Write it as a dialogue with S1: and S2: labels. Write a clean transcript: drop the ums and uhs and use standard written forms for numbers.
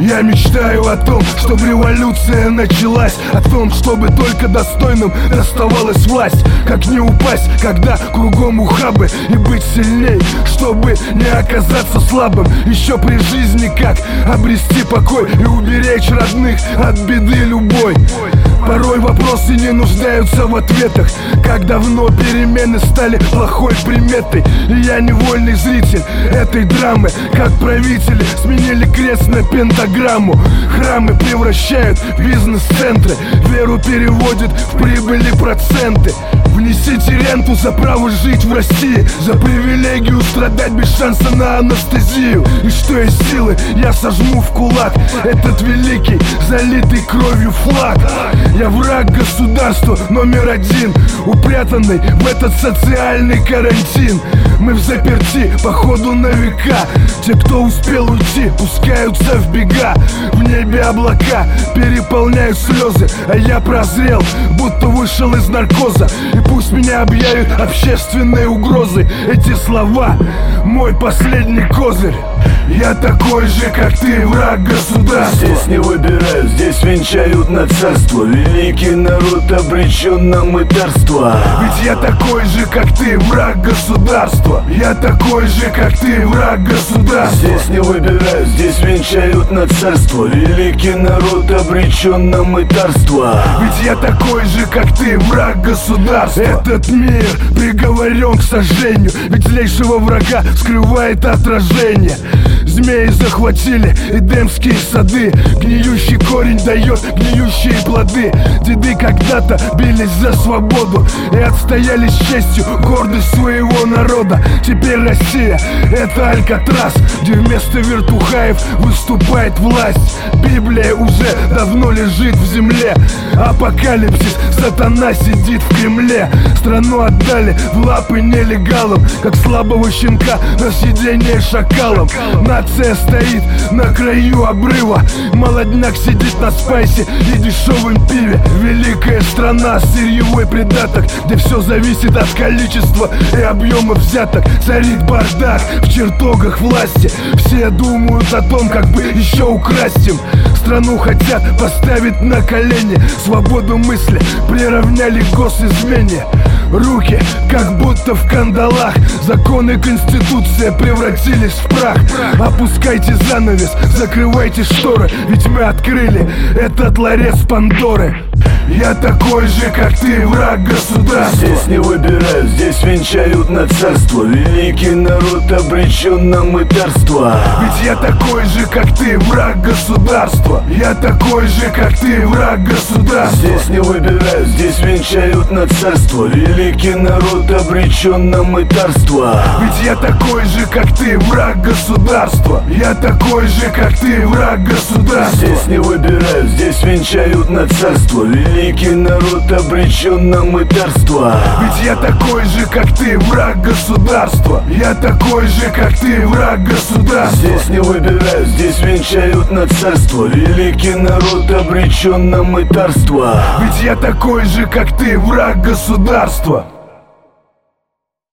S1: Я мечтаю о том, чтобы революция началась, о том, чтобы только достойным доставалась власть. Как не упасть, когда кругом ухабы, и быть сильней, чтобы не оказаться слабым. Еще при жизни как обрести покой и уберечь родных от беды любой. Порой вопросы не нуждаются в ответах. Как давно перемены стали плохой приметой. И я невольный зритель этой драмы. Как правители сменили крест на пентаграмму. Храмы превращают в бизнес-центры. Веру переводят в прибыли проценты. Внесите ренту за право жить в России, за привилегию страдать без шанса на анестезию. И что есть силы, я сожму в кулак этот великий, залитый кровью флаг. Я враг государства номер один, упрятанный в этот социальный карантин. Мы в заперти, походу на века. Те, кто успел уйти, пускаются в бега. В небе облака переполняют слезы, а я прозрел, будто вышел из наркоза. И пусть меня объявят общественной угрозой, эти слова — мой последний козырь. Я такой же, как ты, враг государства.
S2: Здесь не выбирают, здесь венчают на царство. Великий народ обречен на мытарство.
S1: Ведь я такой же, как ты, враг государства. Я такой же, как ты, враг государства.
S2: Здесь не выбирают, здесь венчают на царство. Великий народ обречен на мытарство.
S1: Ведь я такой же, как ты, враг государства. Этот мир приговорен к сожжению, ведь злейшего врага скрывает отражение. Змеи захватили эдемские сады. Гниющий корень дает гниющие плоды. Деды когда-то бились за свободу и отстояли с честью гордость своего народа. Теперь Россия — это Алькатрас, где вместо вертухаев выступает власть. Библия уже давно лежит в земле. Апокалипсис, сатана сидит в Кремле. Страну отдали в лапы нелегалам, как слабого щенка на сиденье шакалом. Нация стоит на краю обрыва. Молодняк сидит на спайсе и дешевом пиве. Великая страна, сырьевой придаток, где все зависит от количества и объема взяток. Царит бардак в чертогах власти. Все думают о том, как бы еще украсть им. Страну хотят поставить на колени. Свободу мысли приравняли к госизмене. Руки как будто в кандалах. Законы, конституция превратились в прах. Опускайте занавес, закрывайте шторы, ведь мы открыли этот ларец Пандоры. Я такой же, как ты, враг государства.
S2: Здесь не выбирают, здесь венчают на царство. Великий народ обречен на мытарство.
S1: Ведь я такой же, как ты, враг государства. Я такой же, как ты, враг государства.
S2: Здесь не выбирают, здесь венчают на царство. Великий народ обречен на мытарство.
S1: Ведь я такой же, как ты, враг государства. Я такой же, как ты, враг государства.
S2: Здесь не выбирают, здесь венчают на царство. Великий народ обречен на мытарство.
S1: Ведь я такой же, как ты, враг государства. Я такой же, как ты, враг государства.
S2: Здесь не выбирают, здесь венчают на царство. Великий народ обречен на мытарство.
S1: Ведь я такой же, как ты, враг государства.